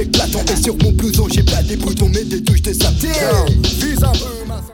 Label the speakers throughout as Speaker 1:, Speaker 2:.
Speaker 1: éclatant. Et sur mon blouson j'ai pas des boutons mais des touches de satin. Vise un peu ma...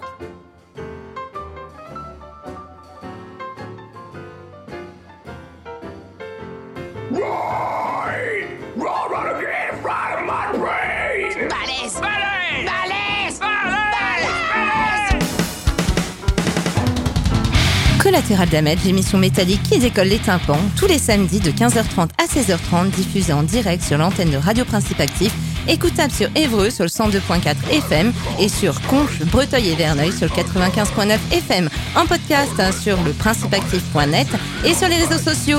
Speaker 2: Collateral Damage, l'émission métallique qui décolle les tympans, tous les samedis de 15h30 à 16h30, diffusée en direct sur l'antenne de Radio Principe Actif, écoutable sur Évreux sur le 102.4 FM et sur Conches, Breteuil et Verneuil sur le 95.9 FM, en podcast sur le principeactif.net et sur les réseaux sociaux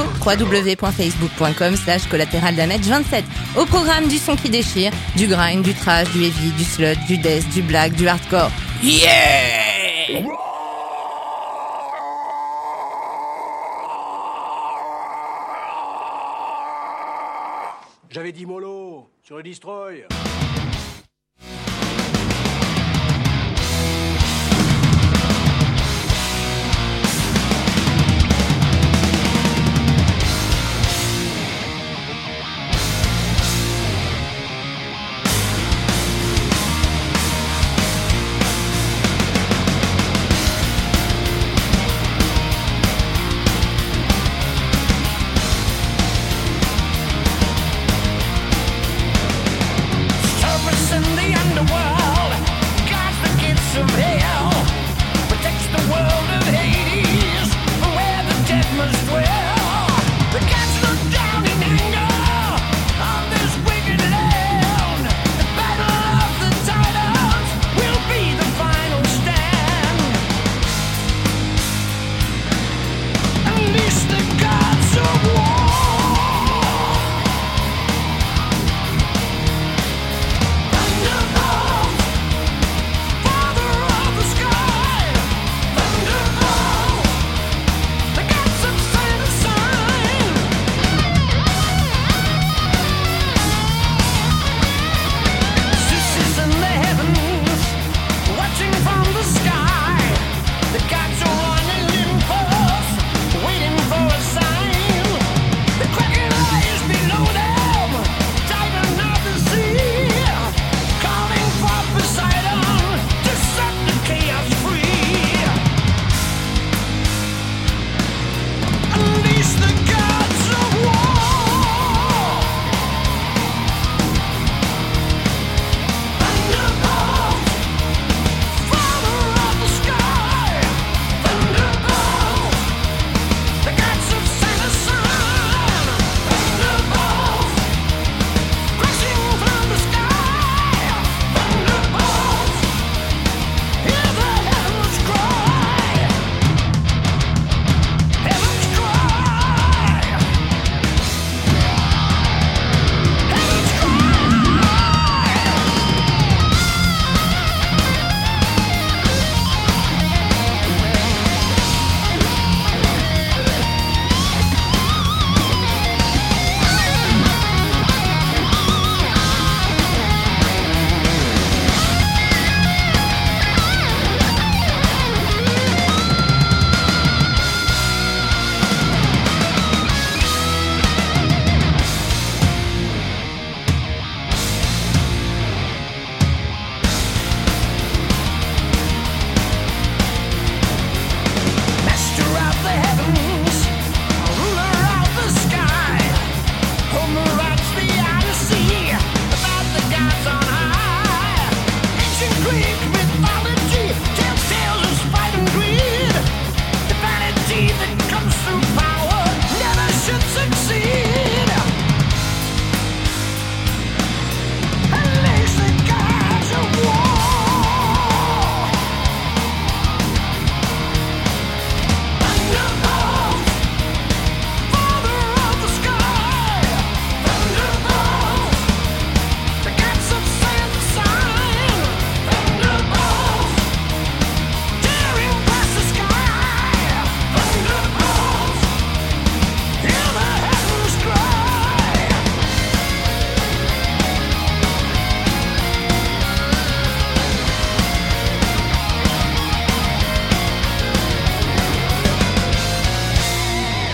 Speaker 2: www.facebook.com/collateraldamage27. Au programme du son qui déchire, du grind, du trash, du heavy, du sludge, du death, du black, du hardcore. Yeah!
Speaker 3: J'avais dit mollo sur le Destroy.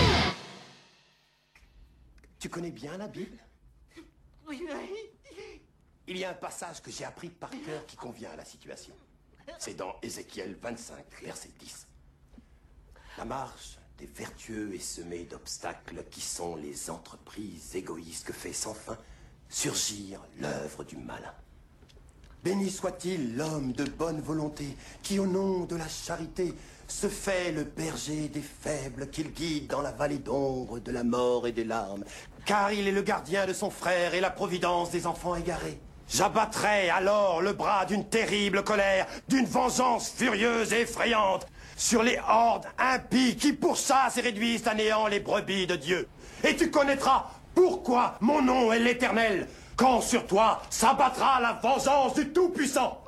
Speaker 4: Tu connais bien la Bible?
Speaker 5: Oui,
Speaker 4: Il y a un passage que j'ai appris par cœur qui convient à la situation. C'est dans Ézéchiel 25, verset 10. La marche des vertueux est semée d'obstacles qui sont les entreprises égoïstes que fait sans fin surgir l'œuvre du malin. Béni soit-il l'homme de bonne volonté qui, au nom de la charité, se fait le berger des faibles, qu'il guide dans la vallée d'ombre de la mort et des larmes, car il est le gardien de son frère et la providence des enfants égarés. J'abattrai alors le bras d'une terrible colère, d'une vengeance furieuse et effrayante, sur les hordes impies qui pourchassent et réduisent à néant les brebis de Dieu. Et tu connaîtras pourquoi mon nom est l'Éternel, quand sur toi s'abattra la vengeance du Tout-Puissant.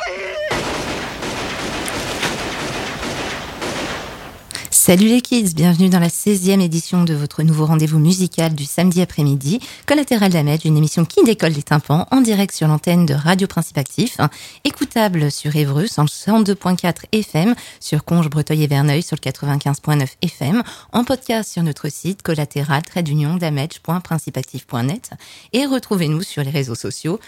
Speaker 2: Salut les kids, bienvenue dans la 16e édition de votre nouveau rendez-vous musical du samedi après-midi, Collatéral Damage, une émission qui décolle les tympans en direct sur l'antenne de Radio Principe Actif, écoutable sur Évreux sur le 102.4 FM, sur Conches, Breteuil et Verneuil sur le 95.9 FM, en podcast sur notre site collatéral-damage.principeactif.net et retrouvez-nous sur les réseaux sociaux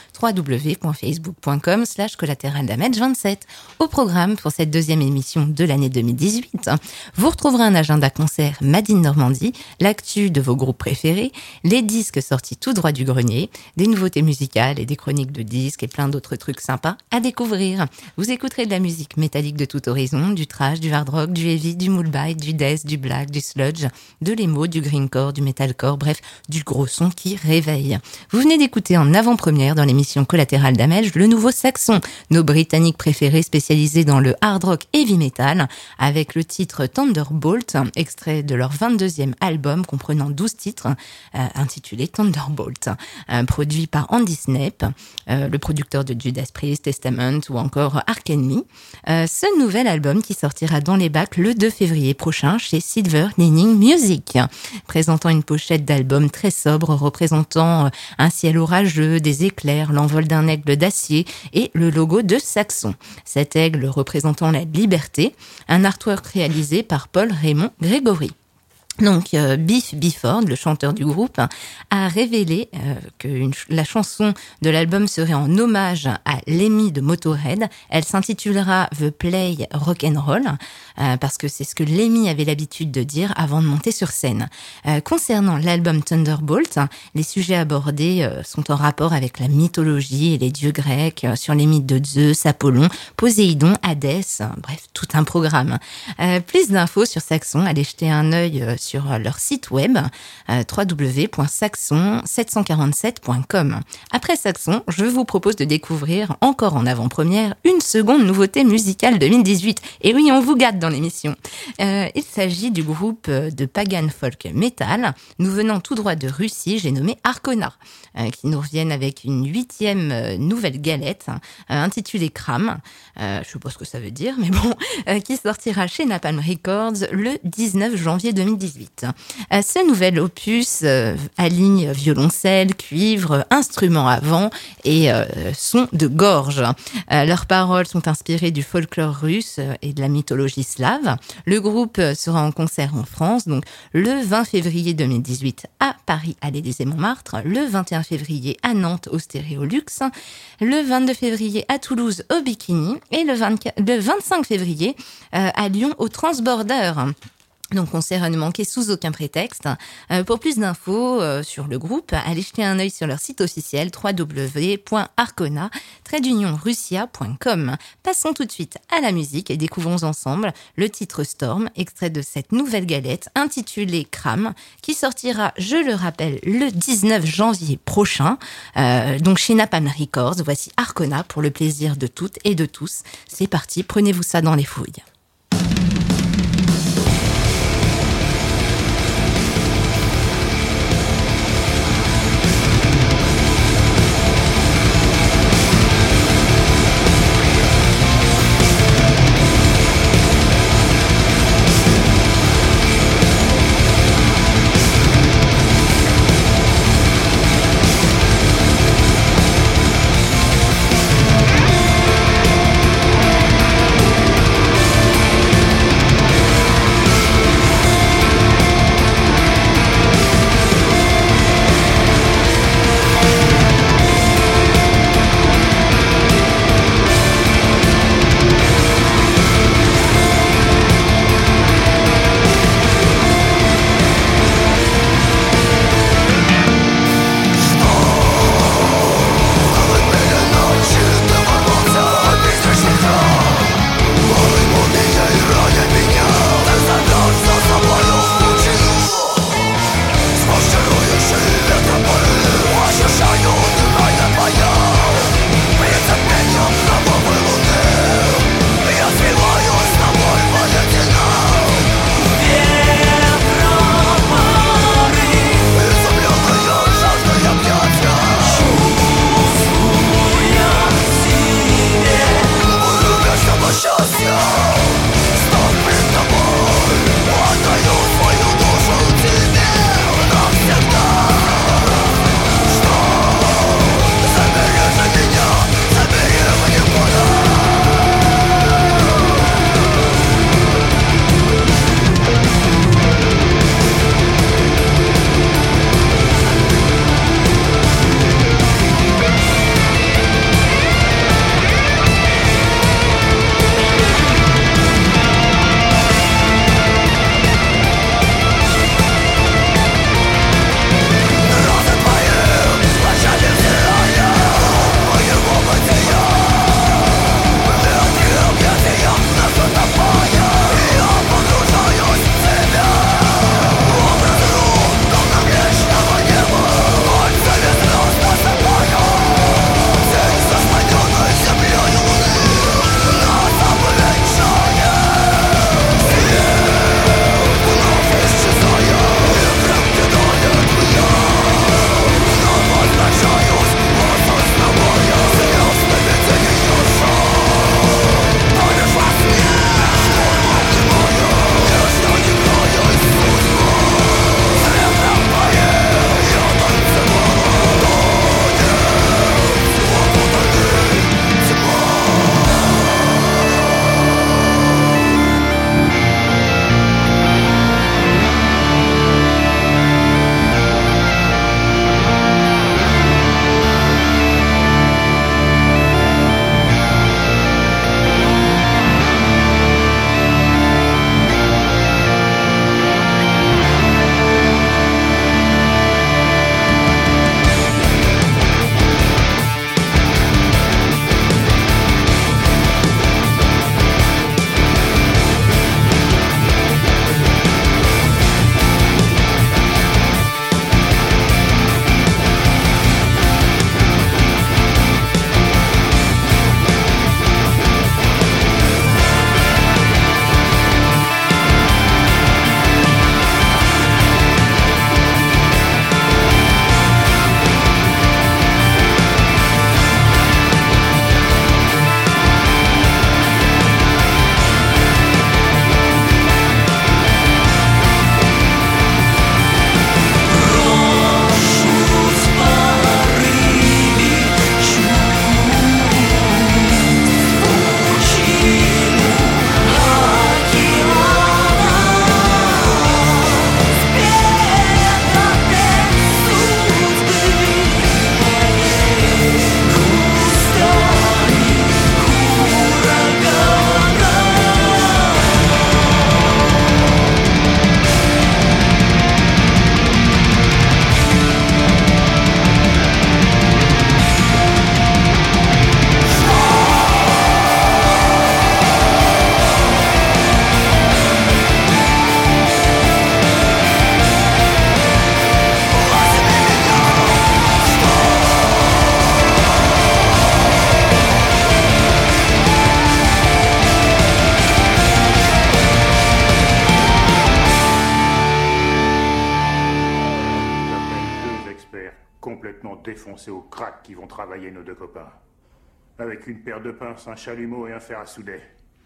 Speaker 2: www.facebook.com/collatéraldamage27. Au programme pour cette deuxième émission de l'année 2018, vous retrouverez un agenda concert Made in Normandie, l'actu de vos groupes préférés, les disques sortis tout droit du grenier, des nouveautés musicales et des chroniques de disques et plein d'autres trucs sympas à découvrir. Vous écouterez de la musique métallique de tout horizon, du thrash, du hard rock, du heavy, du moolbite, du death, du black, du sludge, de l'emo, du greencore, du metalcore, bref, du gros son qui réveille. Vous venez d'écouter en avant-première dans l'émission Collatéral Damage le nouveau Saxon, nos Britanniques préférés spécialisés dans le hard rock heavy metal, avec le titre Thunderbolt, extrait de leur 22e album comprenant 12 titres, intitulé Thunderbolt, produit par Andy Snape, le producteur de Judas Priest, Testament ou encore Ark Enemy. Ce nouvel album qui sortira dans les bacs le 2 février prochain chez Silver Lining Music, présentant une pochette d'album très sobre représentant un ciel orageux, des éclairs, l'envol d'un aigle d'acier et le logo de Saxon. Cet aigle représentant la liberté, un artwork réalisé par Paul Raymond Grégory. Donc, Biff Bifford, le chanteur du groupe, a révélé que la chanson de l'album serait en hommage à Lemmy de Motorhead. Elle s'intitulera The Play Rock'n'Roll, parce que c'est ce que Lemmy avait l'habitude de dire avant de monter sur scène. Concernant l'album Thunderbolt, les sujets abordés sont en rapport avec la mythologie et les dieux grecs, sur les mythes de Zeus, Apollon, Poséidon, Hadès, bref, tout un programme. Plus d'infos sur Saxon, allez jeter un œil sur leur site web www.saxon747.com. Après Saxon, je vous propose de découvrir encore en avant-première une seconde nouveauté musicale 2018. Et oui, on vous gâte dans l'émission. Il s'agit du groupe de pagan folk metal, nous venant tout droit de Russie, j'ai nommé Arkona, qui nous reviennent avec une 8e nouvelle galette intitulée Kram. Je sais pas ce que ça veut dire, mais bon, qui sortira chez Napalm Records le 19 janvier 2018. Ce nouvel opus aligne violoncelle, cuivre, instruments à vent et son de gorge. Leurs paroles sont inspirées du folklore russe et de la mythologie slave. Le groupe sera en concert en France, donc le 20 février 2018 à Paris à l'Élysée-Montmartre, le 21 février à Nantes au Stéréolux, le 22 février à Toulouse au Bikini et le 25 février à Lyon au Transborder. Donc, concert à ne manquer sous aucun prétexte. Pour plus d'infos sur le groupe, allez jeter un œil sur leur site officiel www.arkona-russia.com. Passons tout de suite à la musique et découvrons ensemble le titre Storm, extrait de cette nouvelle galette intitulée Kram, qui sortira, je le rappelle, le 19 janvier prochain. Donc, chez Napalm Records, voici Arkona pour le plaisir de toutes et de tous. C'est parti, prenez-vous ça dans les fouilles.
Speaker 5: penser aux cracks qui vont travailler nos deux copains. Avec une paire de pinces, un chalumeau et un fer à souder.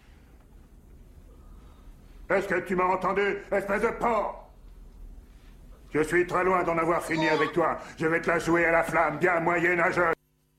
Speaker 5: Est-ce que tu m'as entendu, espèce de porc? Je suis très loin d'en avoir fini avec toi. Je vais te la jouer à la flamme, bien moyenâgeuse.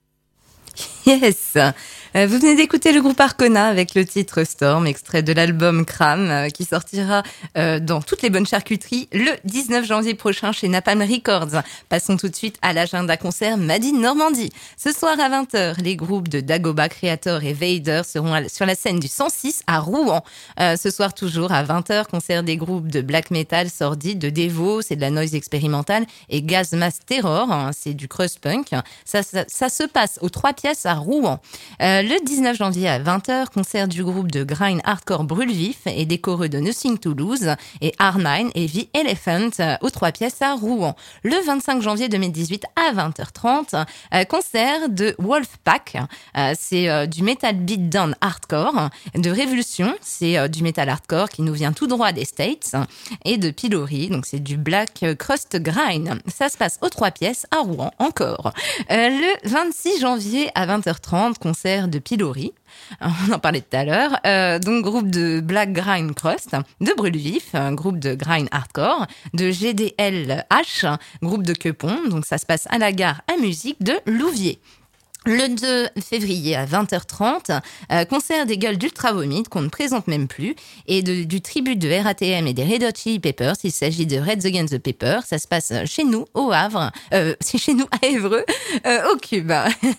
Speaker 2: Yes. Vous venez d'écouter le groupe Arcona avec le titre Storm, extrait de l'album Cram, qui sortira dans toutes les bonnes charcuteries le 19 janvier prochain chez Napalm Records. Passons tout de suite à l'agenda concert Made in Normandie. Ce soir à 20h, les groupes de Dagoba, Creator et Vader seront sur la scène du 106 à Rouen. Ce soir toujours à 20h, concert des groupes de black metal sordide, de Devo, c'est de la noise expérimentale, et Gas Mask Terror, c'est du crust punk. Ça se passe aux 3 pièces à Rouen. Le 19 janvier à 20h, concert du groupe de grind hardcore Brûle-Vif et des choreux de Nothing to Lose et R9 et The Elephant aux 3 pièces à Rouen. Le 25 janvier 2018 à 20h30, concert de Wolfpack, c'est du metal beatdown hardcore, de Révolution, c'est du metal hardcore qui nous vient tout droit des States, et de Pillory, donc c'est du black crust grind. Ça se passe aux 3 pièces à Rouen encore. Le 26 janvier à 20h30, concert de Pillory, on en parlait tout à l'heure, donc groupe de black grind crust, de Brûle-Vif, groupe de grind hardcore, de GDLH, groupe de Quepon, donc ça se passe à la gare à musique de Louviers. Le 2 février à 20h30, concert des Gueules d'Ultra Vomit qu'on ne présente même plus et du tribut de RATM et des Red Hot Chili Peppers. Il s'agit de Reds Against the Pepper. Ça se passe chez nous au Havre, c'est chez nous à Évreux, au Cube.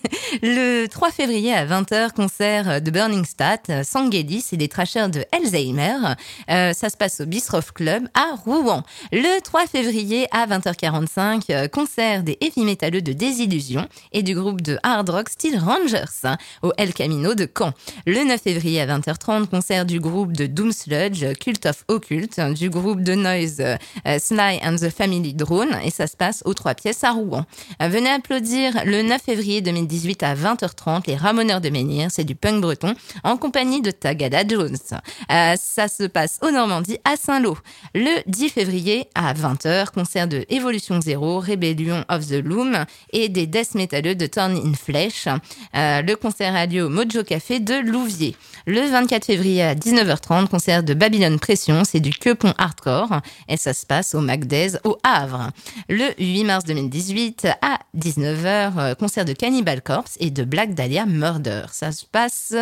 Speaker 2: Le 3 février à 20h, concert de Burning Stat, Sanguedis et des Trashers de Alzheimer. Ça se passe au Bistroff Club à Rouen. Le 3 février à 20h45, concert des heavy métalleux de Désillusion et du groupe de hard rock Steel Rangers au El Camino de Caen. Le 9 février à 20h30, concert du groupe de Doom Sludge, Cult of Occult, du groupe de noise Sly and the Family Drone, et ça se passe aux 3 pièces à Rouen. Venez applaudir le 9 février 2018 à 20h30 les Ramoneurs de Menhir, c'est du punk breton, en compagnie de Tagada Jones. Ça se passe au Normandie à Saint-Lô. Le 10 février à 20h, concert de Evolution Zero, Rebellion of the Loom et des death métalleux de Turn in Flesh. Le concert a lieu au Mojo Café de Louviers. Le 24 février à 19h30, concert de Babylone Pression, c'est du Quepon hardcore et ça se passe au Magdez au Havre. Le 8 mars 2018 à 19h, concert de Cannibal Corpse et de Black Dahlia Murder. Ça se passe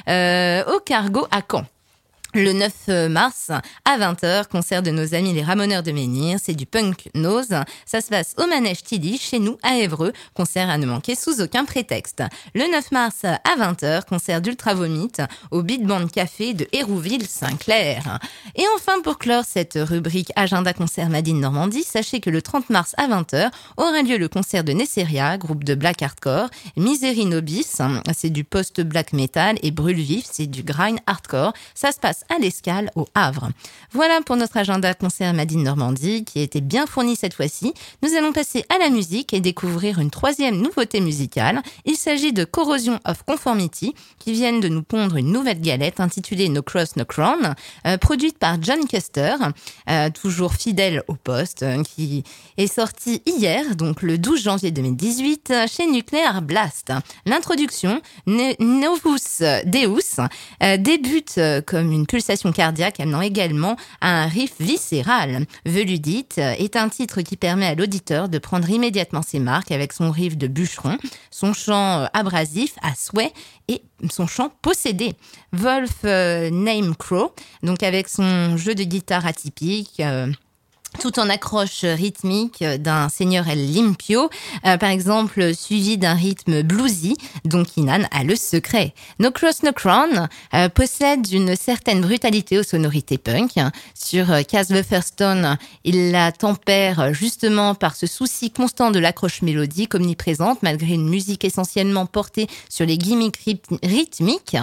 Speaker 2: au Cargo à Caen. Le 9 mars, à 20h, concert de nos amis les Ramoneurs de Menhir, c'est du punk nose. Ça se passe au Manège Tilly, chez nous, à Évreux. Concert à ne manquer sous aucun prétexte. Le 9 mars, à 20h, concert d'Ultra Vomit au Beat Band Café de Hérouville-Saint-Clair. Et enfin, pour clore cette rubrique Agenda Concert Made in Normandie, sachez que le 30 mars à 20h aura lieu le concert de Nesseria, groupe de black hardcore, Misery Nobis, c'est du post-black metal, et Brûle-Vif, c'est du grind hardcore. Ça se passe à l'Escale au Havre. Voilà pour notre agenda concert Made in Normandie qui a été bien fourni cette fois-ci. Nous allons passer à la musique et découvrir une 3e nouveauté musicale. Il s'agit de Corrosion of Conformity qui viennent de nous pondre une nouvelle galette intitulée No Cross No Crown, produite par John Custer, toujours fidèle au poste, qui est sorti hier, donc le 12 janvier 2018, chez Nuclear Blast. L'introduction, Novus Deus, débute comme une pulsation cardiaque amenant également à un riff viscéral. Veludite est un titre qui permet à l'auditeur de prendre immédiatement ses marques avec son riff de bûcheron, son chant abrasif à souhait et son chant possédé. Wolf Name Crow, donc avec son jeu de guitare atypique, tout en accroche rythmique d'un Seigneur El Limpio, par exemple, suivi d'un rythme bluesy, dont Keenan a le secret. No Cross No Crown possède une certaine brutalité aux sonorités punk. Sur Cass the First Stone, il la tempère justement par ce souci constant de l'accroche mélodique omniprésente, malgré une musique essentiellement portée sur les gimmicks rythmiques,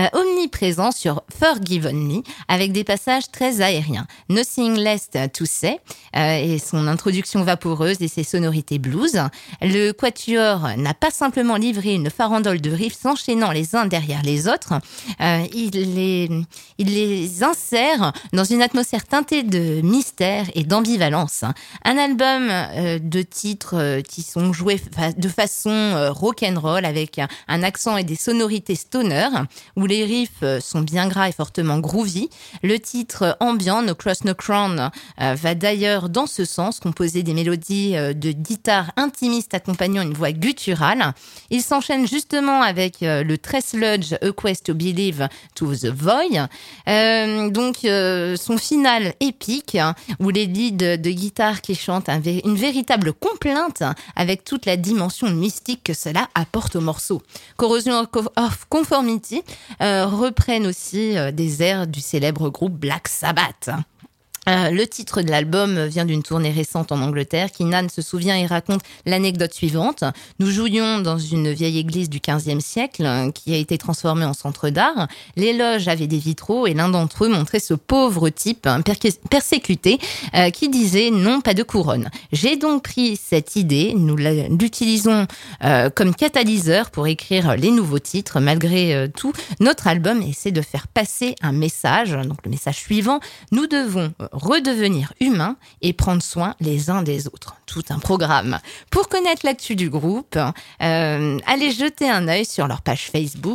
Speaker 2: omniprésent sur Forgiven Me, avec des passages très aériens. Nothing Less to Say parfait et son introduction vaporeuse et ses sonorités blues. Le quatuor n'a pas simplement livré une farandole de riffs s'enchaînant les uns derrière les autres, il les insère dans une atmosphère teintée de mystère et d'ambivalence. Un album de titres qui sont joués de façon rock'n'roll avec un accent et des sonorités stoner, où les riffs sont bien gras et fortement groovy. Le titre ambiant, No Cross No Crown, va d'ailleurs dans ce sens, composer des mélodies de guitare intimistes accompagnant une voix gutturale. Il s'enchaîne justement avec le très sludge A Quest to Believe to the Void. Son final épique, où les leads de guitare qui chantent une véritable complainte avec toute la dimension mystique que cela apporte au morceau. Corrosion of Conformity reprennent aussi des airs du célèbre groupe Black Sabbath. Le titre de l'album vient d'une tournée récente en Angleterre. Keenan se souvient et raconte l'anecdote suivante. Nous jouions dans une vieille église du XVe siècle qui a été transformée en centre d'art. Les loges avaient des vitraux et l'un d'entre eux montrait ce pauvre type persécuté qui disait « non, pas de couronne ». J'ai donc pris cette idée, nous l'utilisons comme catalyseur pour écrire les nouveaux titres. Malgré tout, notre album essaie de faire passer un message. Donc le message suivant, nous devons redevenir humains et prendre soin les uns des autres. Tout un programme. Pour connaître l'actu du groupe, allez jeter un œil sur leur page Facebook,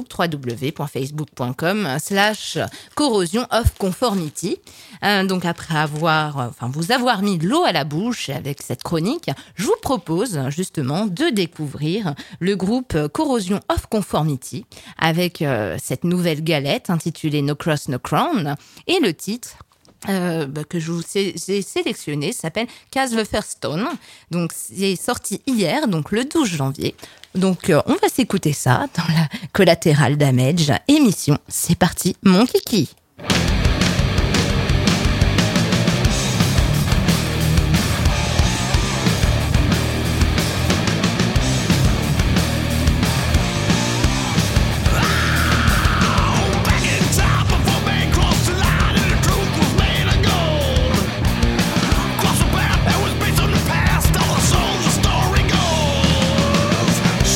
Speaker 2: www.facebook.com/Corrosion of Conformity. Donc après vous avoir mis de l'eau à la bouche avec cette chronique, je vous propose justement de découvrir le groupe Corrosion of Conformity avec cette nouvelle galette intitulée No Cross No Crown et le titre que je vous ai sélectionné s'appelle Cast the First Stone. Donc c'est sorti hier, donc le 12 janvier. Donc on va s'écouter ça dans la Collateral Damage émission. C'est parti, mon kiki.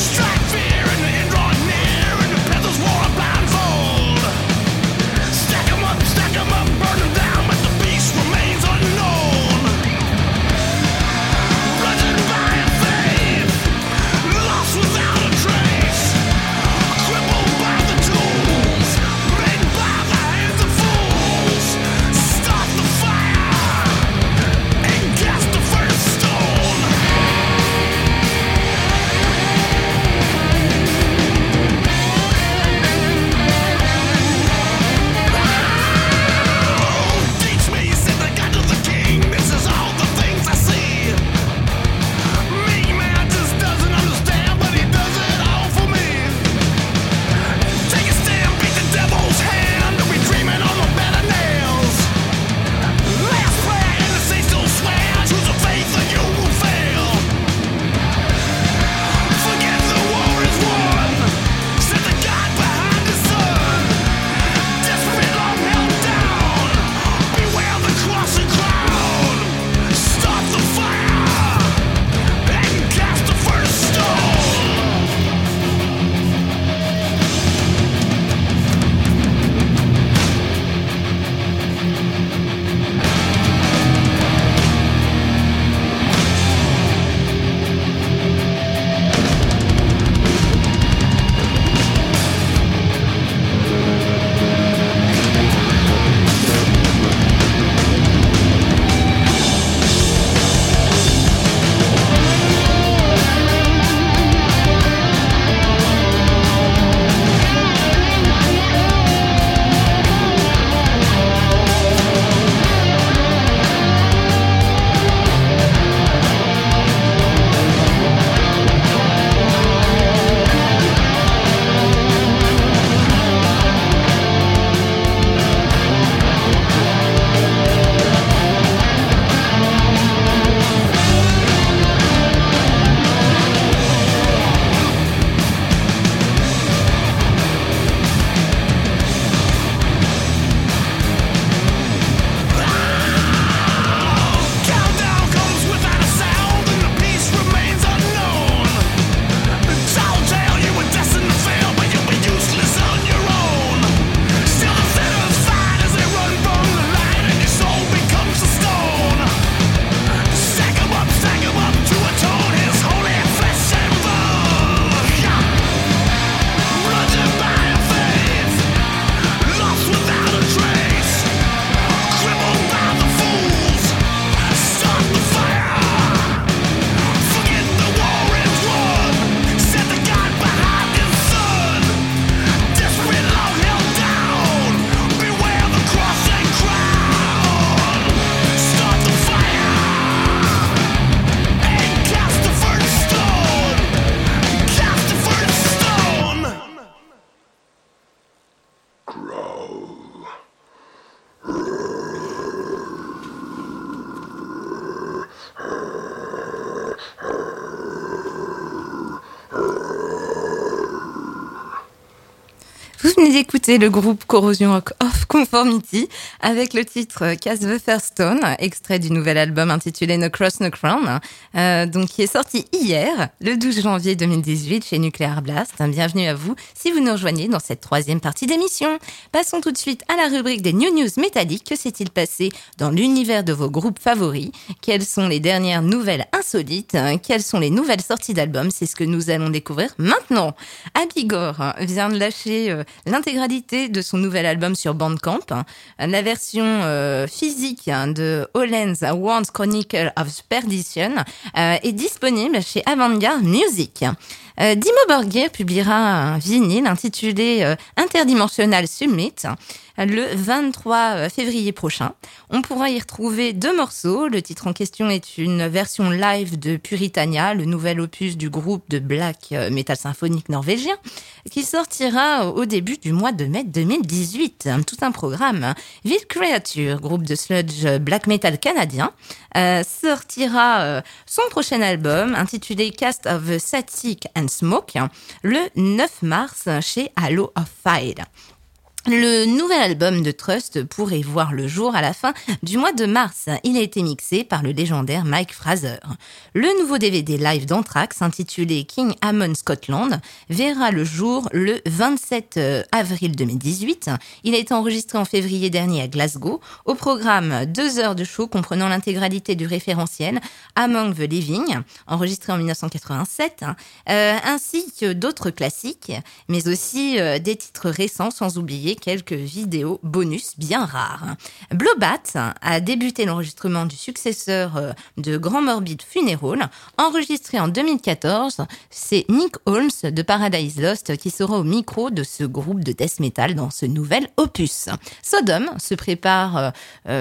Speaker 6: Stack
Speaker 2: Vous venez d'écouter le groupe Corrosion of Conformity avec le titre Cast the First Stone, extrait du nouvel album intitulé No Cross No Crown, donc qui est sorti hier, le 12 janvier 2018 chez Nuclear Blast. Bienvenue à vous si vous nous rejoignez dans cette troisième partie d'émission. Passons tout de suite à la rubrique des New News métalliques. Que s'est-il passé dans l'univers de vos groupes favoris? Quelles sont les dernières nouvelles insolites? Quelles sont les nouvelles sorties d'albums? C'est ce que nous allons découvrir maintenant. Abigor vient de lâcher l'intégralité de son nouvel album sur Bandcamp. La version physique de Holland's World Chronicle of Perdition est disponible chez Avantgarde Music. Dimmu Borgir publiera un vinyle intitulé Interdimensional Summit le 23 février prochain. On pourra y retrouver 2 morceaux. Le titre en question est une version live de Puritania, le nouvel opus du groupe de black metal symphonique norvégien, qui sortira au début du mois de mai 2018. Tout un programme. Vil Creature, groupe de sludge black metal canadien, sortira son prochain album intitulé Cast of Static and Smoke le 9 mars chez Halo of Fire. Le nouvel album de Trust pourrait voir le jour à la fin du mois de mars. Il a été mixé par le légendaire Mike Fraser. Le nouveau DVD live d'Anthrax, intitulé King Ammon Scotland, verra le jour le 27 avril 2018. Il a été enregistré en février dernier à Glasgow. Au programme, 2 heures de show comprenant l'intégralité du référentiel Among the Living, enregistré en 1987, ainsi que d'autres classiques, mais aussi des titres récents, sans oublier quelques vidéos bonus bien rares. Blowbat a débuté l'enregistrement du successeur de Grand Morbid Funeral, enregistré en 2014. C'est Nick Holmes de Paradise Lost qui sera au micro de ce groupe de death metal dans ce nouvel opus. Sodom se sépare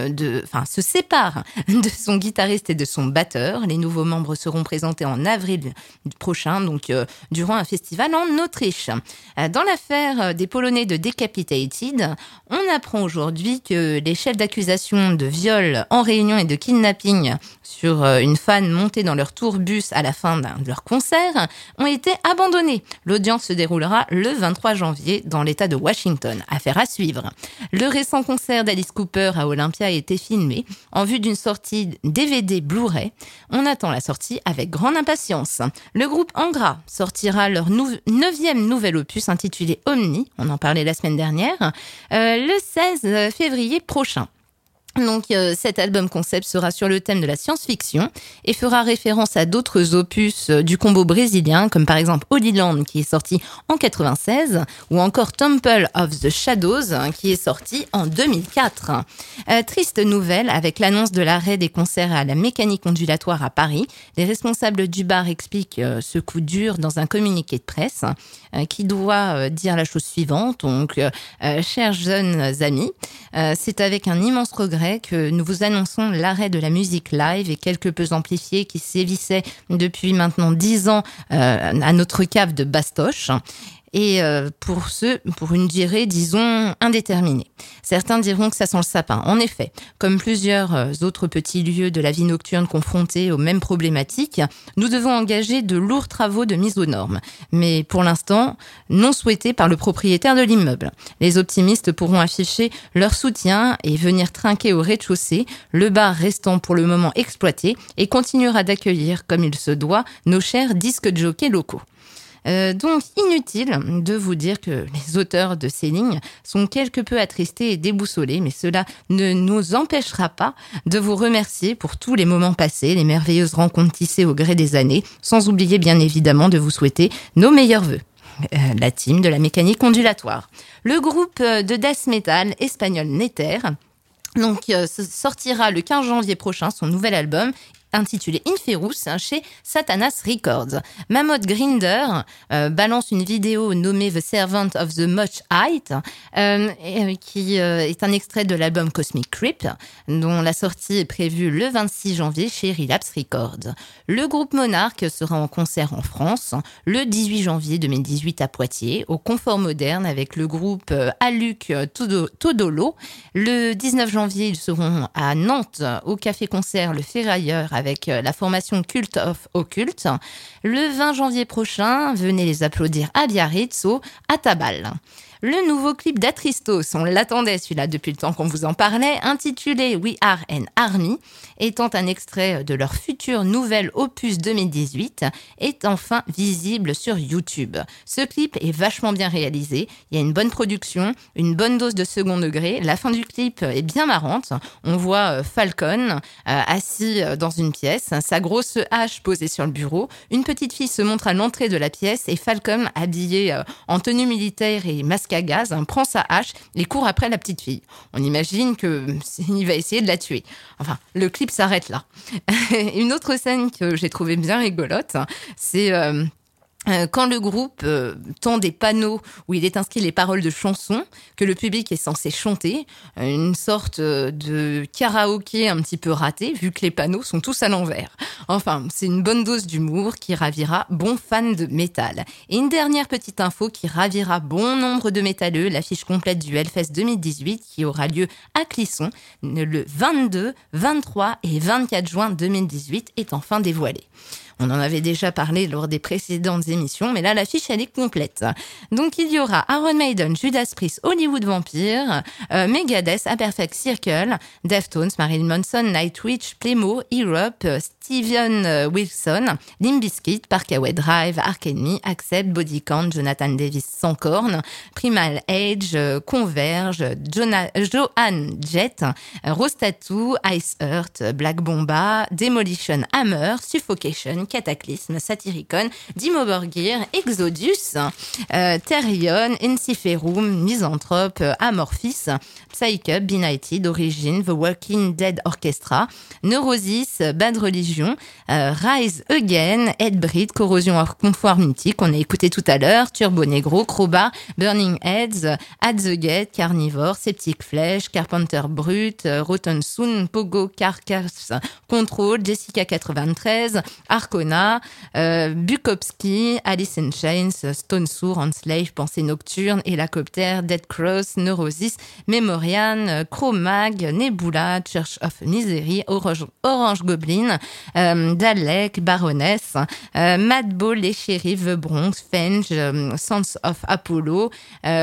Speaker 2: de son guitariste et de son batteur. Les nouveaux membres seront présentés en avril prochain, donc durant un festival en Autriche. Dans l'affaire des Polonais de Decapitated, on apprend aujourd'hui que les chefs d'accusation de viol en réunion et de kidnapping sur une fan montée dans leur tourbus à la fin de leur concert ont été abandonnés. L'audience se déroulera le 23 janvier dans l'État de Washington. Affaire à suivre. Le récent concert d'Alice Cooper à Olympia a été filmé en vue d'une sortie DVD Blu-ray. On attend la sortie avec grande impatience. Le groupe Angra sortira leur 9e nouvel opus intitulé Omni. On en parlait la semaine dernière. Le 16 février prochain. Donc cet album concept sera sur le thème de la science-fiction et fera référence à d'autres opus du combo brésilien, comme par exemple Holy Land qui est sorti en 96 ou encore Temple of the Shadows qui est sorti en 2004. Triste nouvelle avec l'annonce de l'arrêt des concerts à la Mécanique Ondulatoire à Paris. Les responsables du bar expliquent ce coup dur dans un communiqué de presse qui doit dire la chose suivante. Donc, chers jeunes amis, c'est avec un immense regret que nous vous annonçons l'arrêt de la musique live et quelque peu amplifiée qui sévissait depuis maintenant 10 ans à notre cave de Bastoche. Et pour une durée, disons, indéterminée. Certains diront que ça sent le sapin. En effet, comme plusieurs autres petits lieux de la vie nocturne confrontés aux mêmes problématiques, nous devons engager de lourds travaux de mise aux normes. Mais pour l'instant, non souhaités par le propriétaire de l'immeuble. Les optimistes pourront afficher leur soutien et venir trinquer au rez-de-chaussée, le bar restant pour le moment exploité et continuera d'accueillir, comme il se doit, nos chers disques jockeys locaux. Donc inutile de vous dire que les auteurs de ces lignes sont quelque peu attristés et déboussolés, mais cela ne nous empêchera pas de vous remercier pour tous les moments passés, les merveilleuses rencontres tissées au gré des années, sans oublier bien évidemment de vous souhaiter nos meilleurs vœux. La team de la Mécanique Ondulatoire. Le groupe de death metal espagnol Nether sortira le 15 janvier prochain son nouvel album intitulé Inferus chez Satanas Records. Mammoth Grinder balance une vidéo nommée The Servant of the Much Height qui est un extrait de l'album Cosmic Creep dont la sortie est prévue le 26 janvier chez Relapse Records. Le groupe Monarch sera en concert en France le 18 janvier 2018 à Poitiers au Confort Moderne avec le groupe Aluk Todolo. Le 19 janvier, ils seront à Nantes au Café Concert Le Ferrailleur avec la formation Cult of Occult. Le 20 janvier prochain, venez les applaudir à Biarritz, à Tabal. Le nouveau clip d'Atristos, on l'attendait celui-là depuis le temps qu'on vous en parlait, intitulé We Are an Army, étant un extrait de leur futur nouvel opus 2018, est enfin visible sur YouTube. Ce clip est vachement bien réalisé, il y a une bonne production, une bonne dose de second degré, la fin du clip est bien marrante, on voit Falcon assis dans une pièce, sa grosse hache posée sur le bureau, une petite fille se montre à l'entrée de la pièce et Falcon, habillé en tenue militaire et masque à gaz, prend sa hache et court après la petite fille. On imagine qu'il va essayer de la tuer. Enfin, le clip s'arrête là. Une autre scène que j'ai trouvée bien rigolote, c'est... quand le groupe tend des panneaux où il est inscrit les paroles de chansons que le public est censé chanter, une sorte de karaoké un petit peu raté vu que les panneaux sont tous à l'envers. Enfin, c'est une bonne dose d'humour qui ravira bons fans de métal. Et une dernière petite info qui ravira bon nombre de métalleux, l'affiche complète du Hellfest 2018 qui aura lieu à Clisson le 22, 23 et 24 juin 2018 est enfin dévoilée. On en avait déjà parlé lors des précédentes émissions, mais là, l'affiche, elle est complète. Donc, il y aura Iron Maiden, Judas Priest, Hollywood Vampire, Megadeth, A Perfect Circle, Deftones, Marilyn Manson, Nightwish, Playmo, Europe, Steven Wilson, Limp Bizkit, Parkway Drive, Ark Enemy, Accept, Body Count, Jonathan Davis, Sankorn, Primal Age, Converge, Johan Jett, Rose Tattoo, Ice Earth, Black Bomba, Demolition Hammer, Suffocation, Cataclysme, Satyricon, Dimmu Borgir, Exodus, Therion, Ensiferum, Misanthrope, Amorphis, Psyche, Benighted, Origin, The Walking Dead Orchestra, Neurosis, Bad Religion, Rise Again, Headbreed, Corrosion of Conformity, qu'on a écouté tout à l'heure, Turbo Negro, Crowbar, Burning Heads, At the Gate, Carnivore, Septic Flesh, Carpenter Brut, Rotten Soon, Pogo, Carcass, Control, Jessica 93, Arcona, Bukowski, Alice in Chains, Stone Sour, Enslave, Pensée Nocturne, Helicopter, Dead Cross, Neurosis, Memorian, Cro-Mag, Nebula, Church of Misery, Orange Goblin, Dalek, Baroness, Madball, Les Sheriffs, The Bronx, Fenge, Sons of Apollo,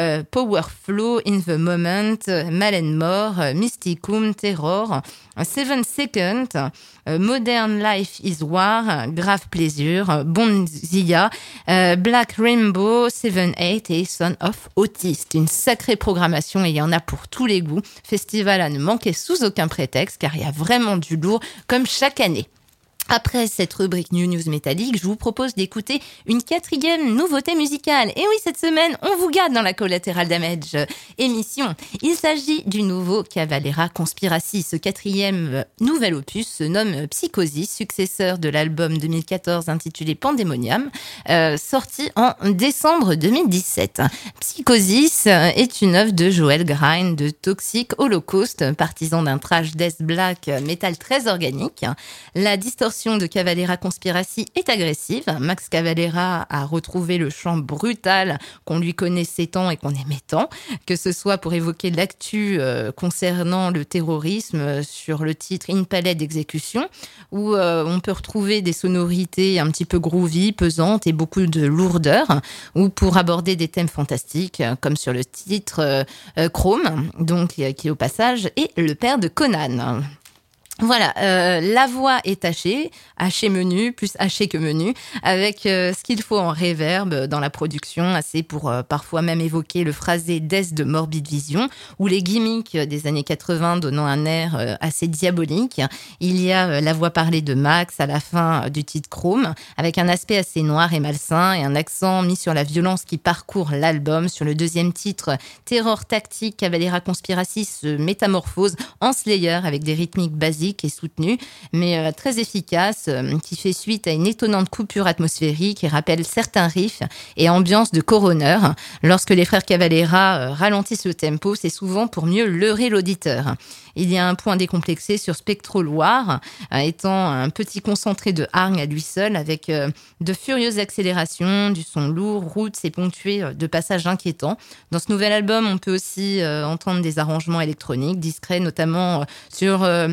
Speaker 2: Powerflow, In the Moment, Malenmore, Mysticum, Terror, 7 Seconds, Modern Life is War, Grave Pleasure, Bonzilla, Black Rainbow, 7-8 et Son of Autist. Une sacrée programmation et il y en a pour tous les goûts. Festival à ne manquer sous aucun prétexte car il y a vraiment du lourd comme chaque année. Après cette rubrique New News métallique, je vous propose d'écouter une 4e nouveauté musicale. Et oui, cette semaine, on vous garde dans la Collateral Damage émission. Il s'agit du nouveau Cavalera Conspiracy. Ce 4e nouvel opus se nomme Psychosis, successeur de l'album 2014 intitulé Pandemonium, sorti en décembre 2017. Psychosis est une œuvre de Joel Grind de Toxic Holocaust, partisan d'un thrash death black metal très organique. La distorsion de Cavalera Conspiracy est agressive. Max Cavalera a retrouvé le chant brutal qu'on lui connaissait tant et qu'on aimait tant, que ce soit pour évoquer l'actu concernant le terrorisme sur le titre In Palais d'exécution, où on peut retrouver des sonorités un petit peu groovy, pesantes et beaucoup de lourdeur, ou pour aborder des thèmes fantastiques, comme sur le titre Chrome, donc qui au passage est le père de Conan. Voilà, la voix est hachée menu, plus haché que menu, avec ce qu'il faut en reverb dans la production, assez pour parfois même évoquer le phrasé Death de Morbid Vision, ou les gimmicks des années 80 donnant un air assez diabolique. Il y a la voix parlée de Max à la fin du titre Chrome, avec un aspect assez noir et malsain, et un accent mis sur la violence qui parcourt l'album. Sur le deuxième titre, Terror Tactique, Cavalera Conspiracy se métamorphose en Slayer, avec des rythmiques basiques et soutenu, mais très efficace, qui fait suite à une étonnante coupure atmosphérique et rappelle certains riffs et ambiances de Coroner. Lorsque les frères Cavalera ralentissent le tempo, c'est souvent pour mieux leurrer l'auditeur. Il y a un point décomplexé sur Spectral War, étant un petit concentré de hargne à lui seul, avec de furieuses accélérations, du son lourd, roots et ponctué de passages inquiétants. Dans ce nouvel album, on peut aussi entendre des arrangements électroniques discrets, notamment sur le riff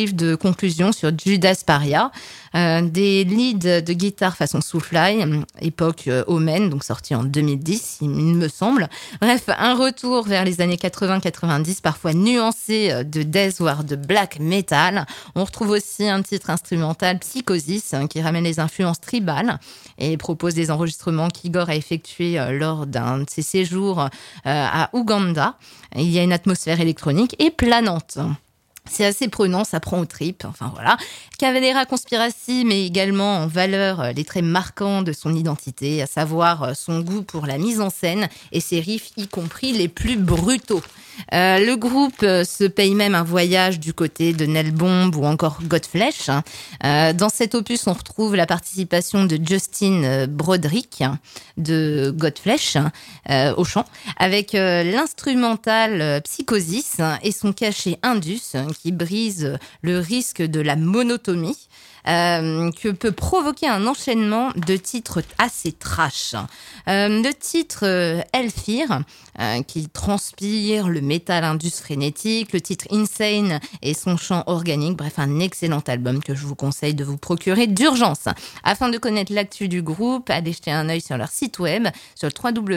Speaker 2: riff de conclusion sur Judas Paria, des leads de guitare façon Soulfly, époque Omen, donc sorti en 2010, il me semble. Bref, un retour vers les années 80-90, parfois nuancé de death voire de black metal. On retrouve aussi un titre instrumental, Psychosis, qui ramène les influences tribales et propose des enregistrements qu'Igor a effectués lors d'un de ses séjours à Ouganda. Il y a une atmosphère électronique et planante. C'est assez prenant, ça prend aux tripes, enfin voilà. Cavalera Conspiracy met également en valeur les traits marquants de son identité, à savoir son goût pour la mise en scène et ses riffs, y compris les plus brutaux. Le groupe se paye même un voyage du côté de Nellbomb ou encore Godflesh. Dans cet opus, on retrouve la participation de Justin Broderick de Godflesh au chant, avec l'instrumental Psychosis et son cachet Indus qui brise le risque de la monotomie que peut provoquer un enchaînement de titres assez trash. Le titre Hellfire qui transpire le métal indus frénétique, le titre Insane et son chant organique, bref un excellent album que je vous conseille de vous procurer d'urgence. Afin de connaître l'actu du groupe, allez jeter un œil sur leur site web sur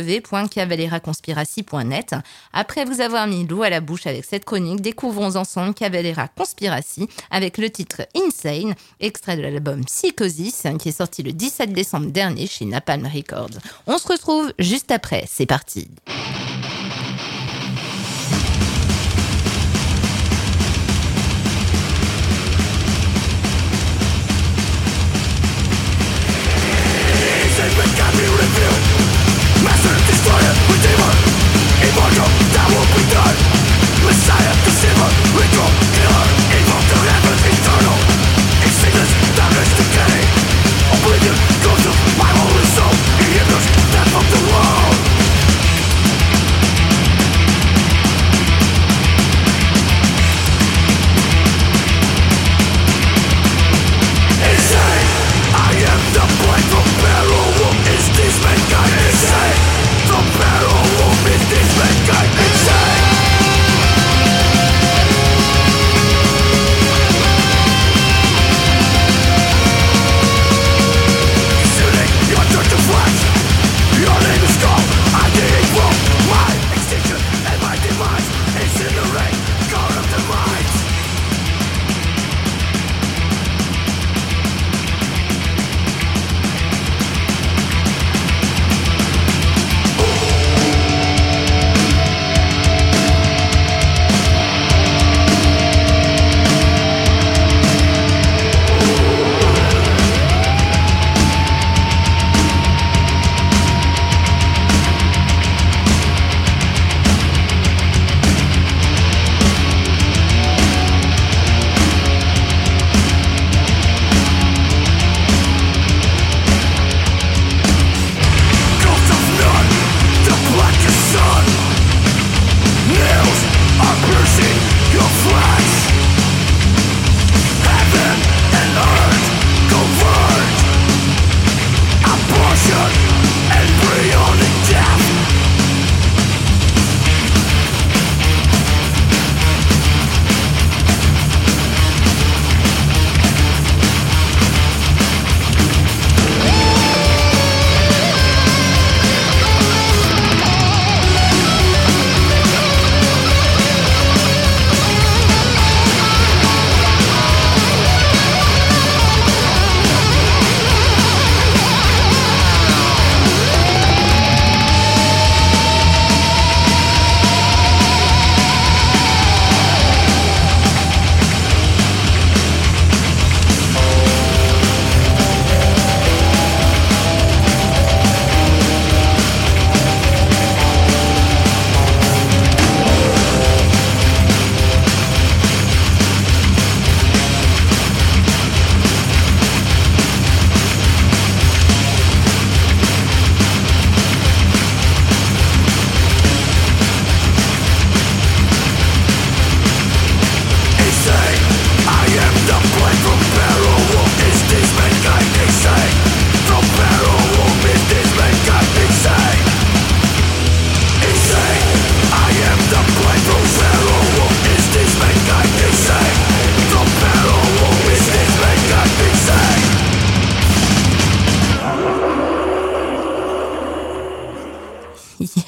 Speaker 2: www.cavaleraconspiracy.net. Après vous avoir mis l'eau à la bouche avec cette chronique, découvrons ensemble Cavalera Conspiracy avec le titre Insane, extrait de l'album Psychosis qui est sorti le 17 décembre dernier chez Napalm Records. On se retrouve juste après, c'est parti.
Speaker 6: Oblivion goes to my holy soul. He hit us, that from the wall.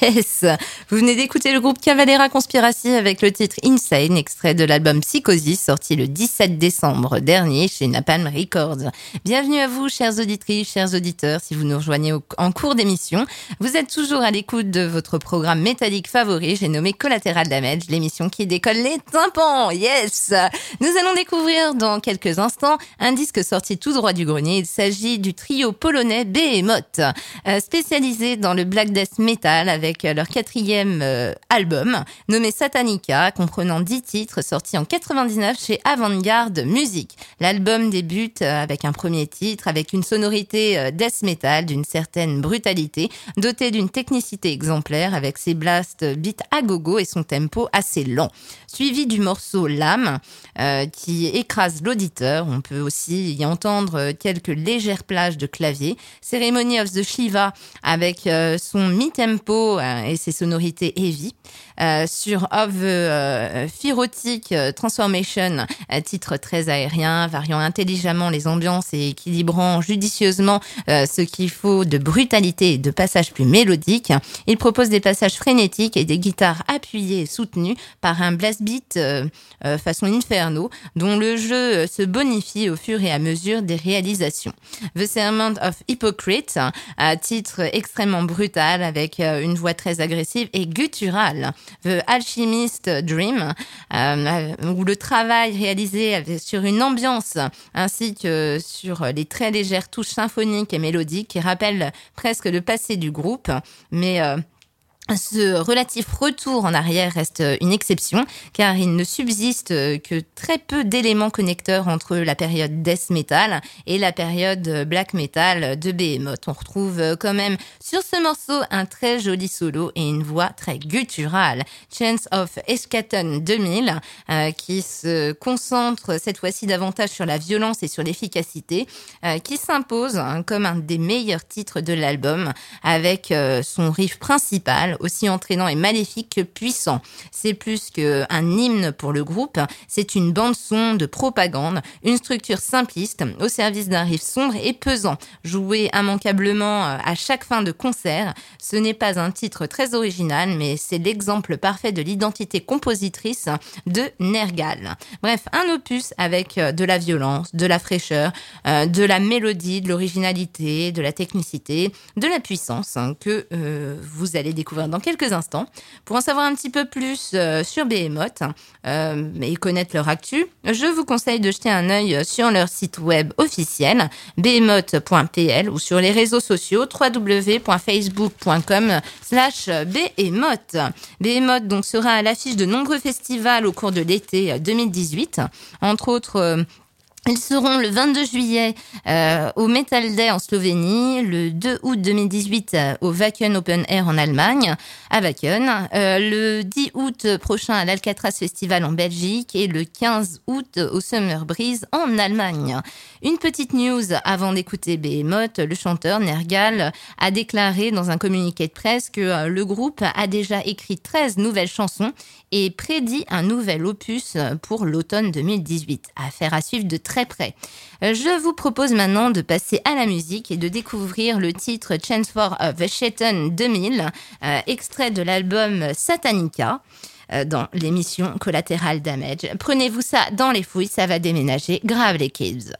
Speaker 2: Yes. Vous venez d'écouter le groupe Cavalera Conspiracy avec le titre Insane, extrait de l'album Psychosis, sorti le 17 décembre dernier chez Napalm Records. Bienvenue à vous, chères auditrices, chers auditeurs, si vous nous rejoignez en cours d'émission. Vous êtes toujours à l'écoute de votre programme métallique favori, j'ai nommé Collateral Damage, l'émission qui décolle les tympans. Yes. Nous allons découvrir dans quelques instants un disque sorti tout droit du grenier. Il s'agit du trio polonais Behemoth, spécialisé dans le black death metal avec leur 4e album nommé Satanica, comprenant 10 titres sortis en 99 chez Avant-Garde Music. L'album débute avec un premier titre avec une sonorité death metal d'une certaine brutalité, doté d'une technicité exemplaire avec ses blasts beats à gogo et son tempo assez lent. Suivi du morceau L'âme qui écrase l'auditeur. On peut aussi y entendre quelques légères plages de clavier. Ceremony of the Shiva avec son mi-tempo et ses sonorités heavy. Sur Of the Phyrotic Transformation, titre très aérien, variant intelligemment les ambiances et équilibrant judicieusement ce qu'il faut de brutalité et de passages plus mélodiques. Il propose des passages frénétiques et des guitares appuyées et soutenues par un blast beat façon Inferno, dont le jeu se bonifie au fur et à mesure des réalisations. The Sermon of Hypocrite, titre extrêmement brutal avec une voix très agressive et gutturale. The Alchemist Dream, où le travail réalisé sur une ambiance ainsi que sur les très légères touches symphoniques et mélodiques qui rappellent presque le passé du groupe, mais ce relatif retour en arrière reste une exception car il ne subsiste que très peu d'éléments connecteurs entre la période death metal et la période black metal de Behemoth. On retrouve quand même sur ce morceau un très joli solo et une voix très gutturale. Chance of Eschaton 2000 qui se concentre cette fois-ci davantage sur la violence et sur l'efficacité, qui s'impose comme un des meilleurs titres de l'album avec son riff principal aussi entraînant et maléfique que puissant. C'est plus qu'un hymne pour le groupe, c'est une bande-son de propagande, une structure simpliste au service d'un riff sombre et pesant, joué immanquablement à chaque fin de concert. Ce n'est pas un titre très original, mais c'est l'exemple parfait de l'identité compositrice de Nergal. Bref, un opus avec de la violence, de la fraîcheur, de la mélodie, de l'originalité, de la technicité, de la puissance que vous allez découvrir dans quelques instants. Pour en savoir un petit peu plus sur Behemoth et connaître leur actu, je vous conseille de jeter un œil sur leur site web officiel behemoth.pl ou sur les réseaux sociaux www.facebook.com/Behemoth. Behemoth donc sera à l'affiche de nombreux festivals au cours de l'été 2018, entre autres ils seront le 22 juillet au Metal Day en Slovénie, le 2 août 2018 au Wacken Open Air en Allemagne, à Wacken, le 10 août prochain à l'Alcatraz Festival en Belgique et le 15 août au Summer Breeze en Allemagne. Une petite news avant d'écouter Behemoth, le chanteur Nergal a déclaré dans un communiqué de presse que le groupe a déjà écrit 13 nouvelles chansons et prédit un nouvel opus pour l'automne 2018. Affaire à suivre de très près. Je vous propose maintenant de passer à la musique et de découvrir le titre Chance for the Shaitan 2000, extrait de l'album Satanica, dans l'émission Collateral Damage. Prenez-vous ça dans les fouilles, ça va déménager grave les kids.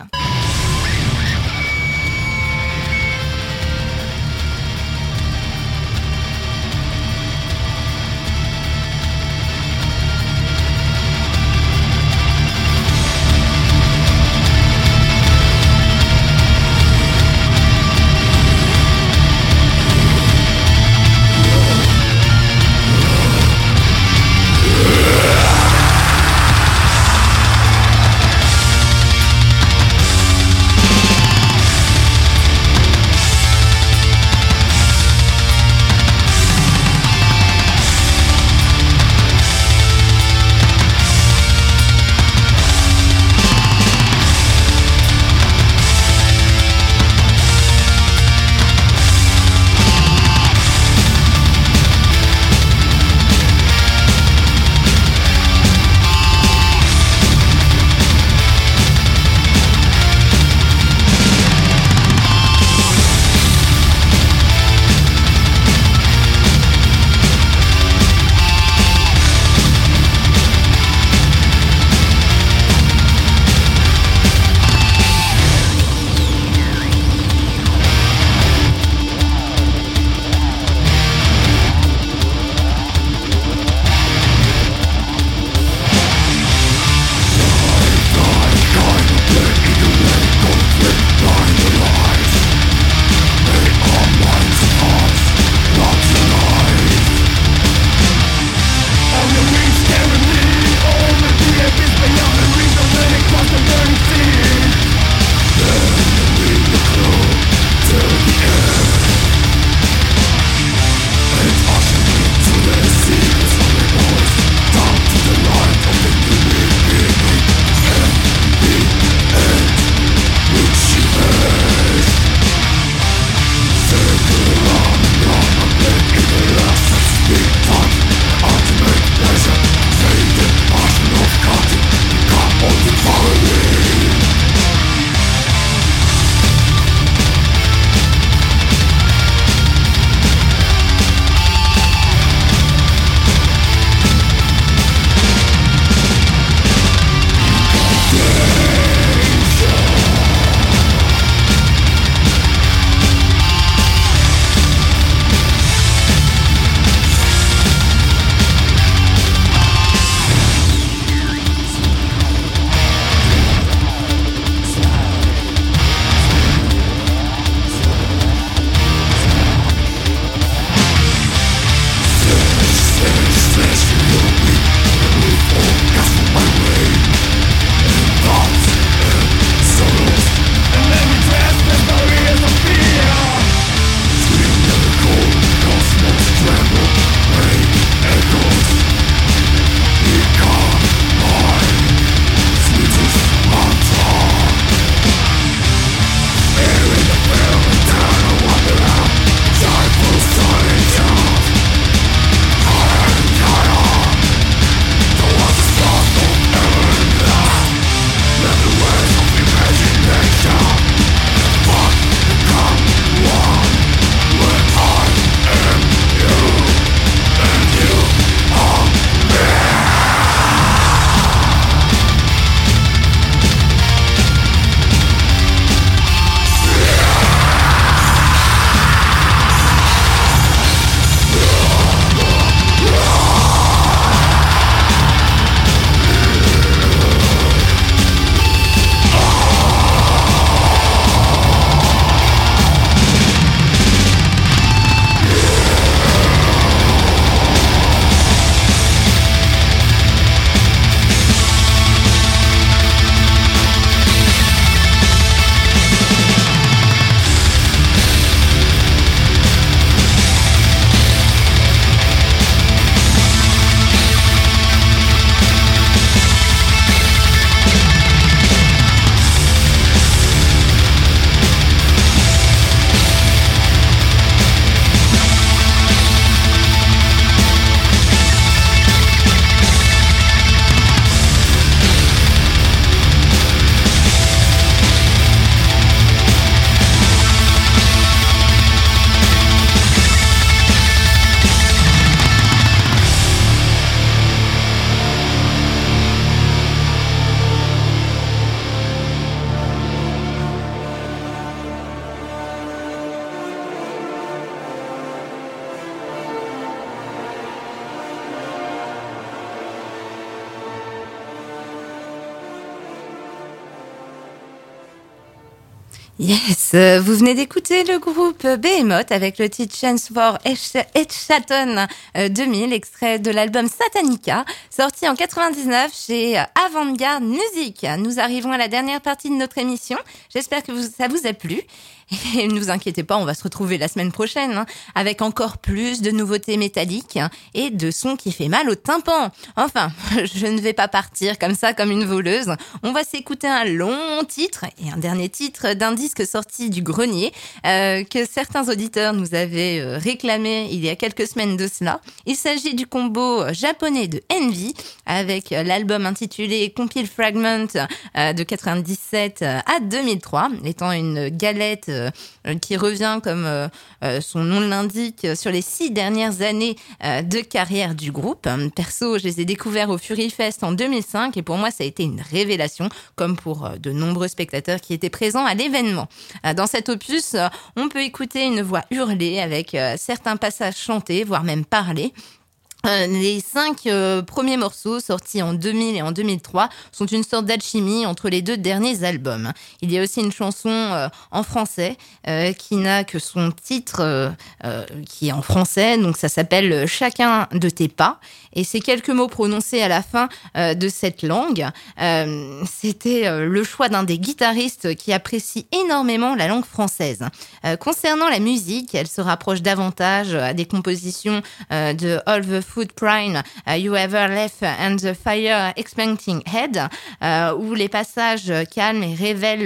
Speaker 2: Yes, vous venez d'écouter le groupe Behemoth avec le titre Chance for Edgerton 2000, extrait de l'album Satanica, sorti en 99 chez Avant-Garde Music. Nous arrivons à la dernière partie de notre émission. J'espère que ça vous a plu. Et ne vous inquiétez pas, on va se retrouver la semaine prochaine avec encore plus de nouveautés métalliques et de sons qui fait mal au tympan. Enfin, je ne vais pas partir comme ça, comme une voleuse. On va s'écouter un long titre et un dernier titre d'un disque sorti du grenier que certains auditeurs nous avaient réclamé il y a quelques semaines de cela. Il s'agit du combo japonais de Envy avec l'album intitulé Compile Fragment de 97 à 2003, étant une galette qui revient, comme son nom l'indique, sur les 6 dernières années de carrière du groupe. Perso, je les ai découverts au Fury Fest en 2005 et pour moi, ça a été une révélation, comme pour de nombreux spectateurs qui étaient présents à l'événement. Dans cet opus, on peut écouter une voix hurlée avec certains passages chantés, voire même parlés. Les 5 premiers morceaux sortis en 2000 et en 2003 sont une sorte d'alchimie entre les 2 derniers albums. Il y a aussi une chanson en français qui n'a que son titre qui est en français, donc ça s'appelle « Chacun de tes pas ». Et ces quelques mots prononcés à la fin de cette langue, c'était le choix d'un des guitaristes qui apprécie énormément la langue française. Concernant la musique, elle se rapproche davantage des compositions de All the Footprint, You Ever Left and the Fire Expanding Head, où les passages calmes et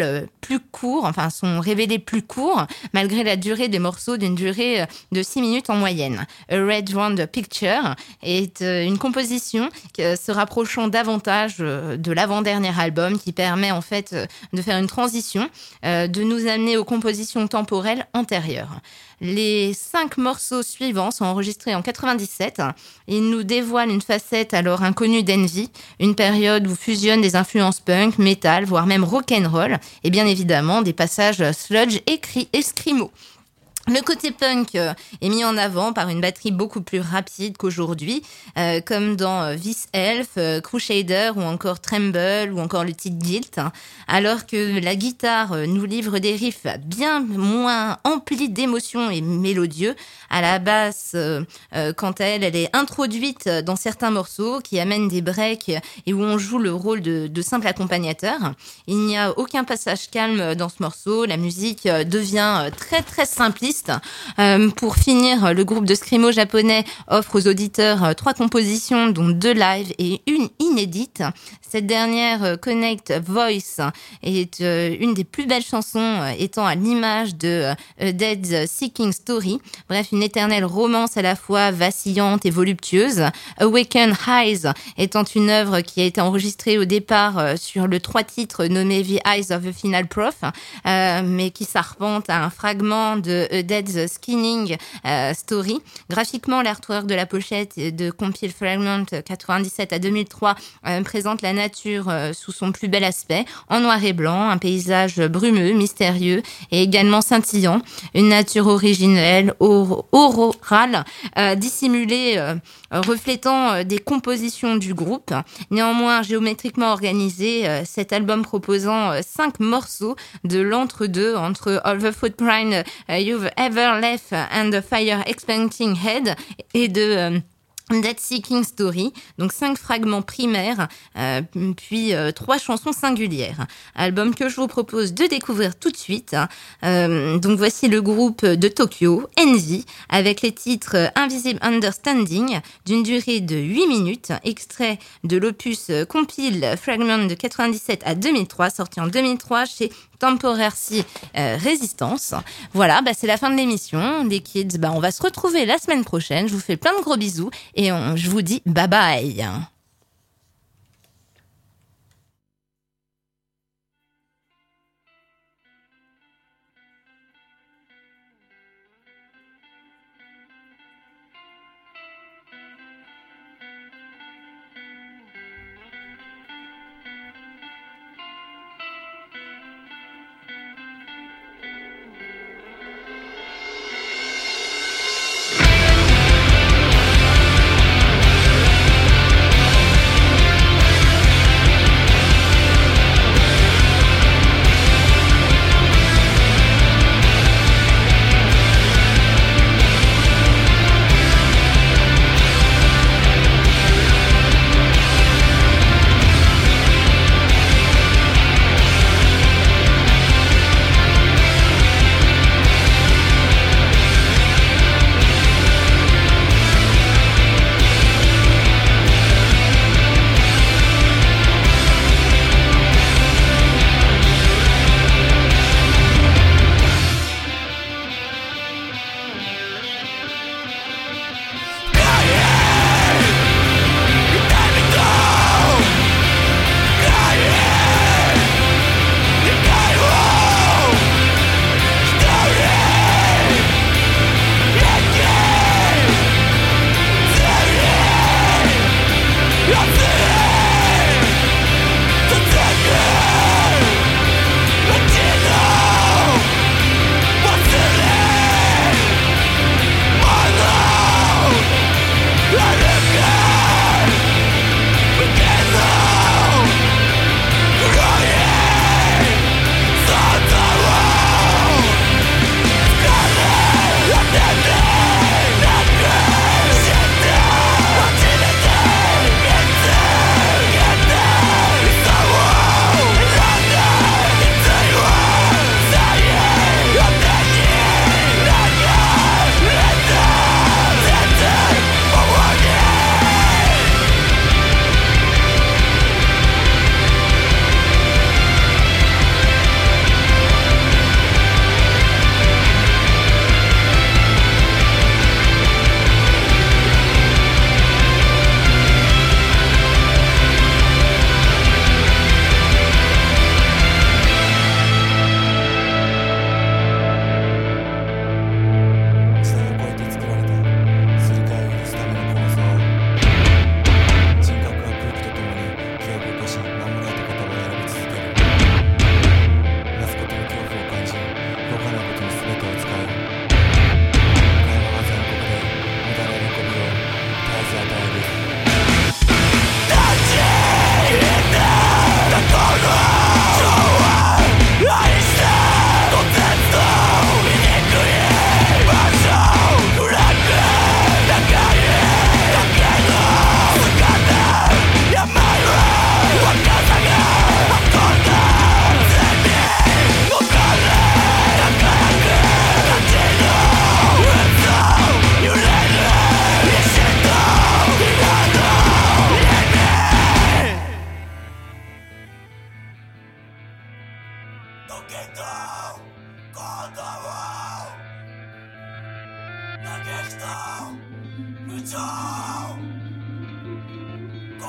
Speaker 2: sont révélés plus courts, malgré la durée des morceaux d'une durée de 6 minutes en moyenne. A Red Round Picture est une composition se rapprochant davantage de l'avant-dernier album, qui permet en fait de faire une transition, de nous amener aux compositions temporelles antérieures. Les 5 morceaux suivants sont enregistrés en 97. Ils nous dévoilent une facette alors inconnue d'Envy, une période où fusionnent des influences punk, metal, voire même rock'n'roll, et bien évidemment des passages sludge et screamo. Le côté punk est mis en avant par une batterie beaucoup plus rapide qu'aujourd'hui, comme dans This Elf, Crusader ou encore Tremble ou encore le titre Guilt, alors que la guitare nous livre des riffs bien moins emplis d'émotions et mélodieux. À la basse, quant à elle est introduite dans certains morceaux qui amènent des breaks et où on joue le rôle de simple accompagnateur. Il n'y a aucun passage calme dans ce morceau, la musique devient très très simpliste. Pour finir, le groupe de screamo japonais offre aux auditeurs 3 compositions, dont 2 live et une inédite. Cette dernière, Connect Voice, est une des plus belles chansons, étant à l'image de A Dead Seeking Story. Bref, une éternelle romance à la fois vacillante et voluptueuse. Awaken Eyes étant une œuvre qui a été enregistrée au départ sur le 3 titres nommé The Eyes of a Final Prof, mais qui s'arpente à un fragment de A Dead Skinning Story. Graphiquement, l'artwork de la pochette de Compile Fragment 97 à 2003 présente la nature sous son plus bel aspect, en noir et blanc, un paysage brumeux, mystérieux et également scintillant, une nature originelle, aurorale, dissimulée, reflétant des compositions du groupe. Néanmoins, géométriquement organisé, cet album proposant 5 morceaux de l'entre-deux entre All the Footprint You've Ever Left and the Fire Expanding Head et de Dead Seeking Story, donc 5 fragments primaires, puis 3 chansons singulières. Album que je vous propose de découvrir tout de suite. Donc voici le groupe de Tokyo, Envy, avec les titres Invisible Understanding, d'une durée de 8 minutes, extrait de l'opus Compile Fragment de 97 à 2003, sorti en 2003 chez Temporary Resistance. Voilà, c'est la fin de l'émission. Les kids, on va se retrouver la semaine prochaine. Je vous fais plein de gros bisous et je vous dis bye bye.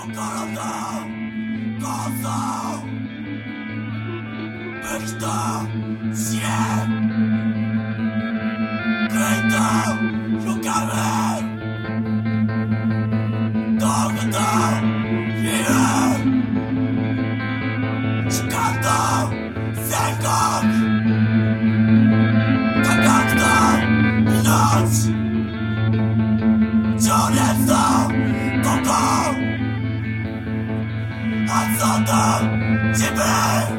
Speaker 6: 自分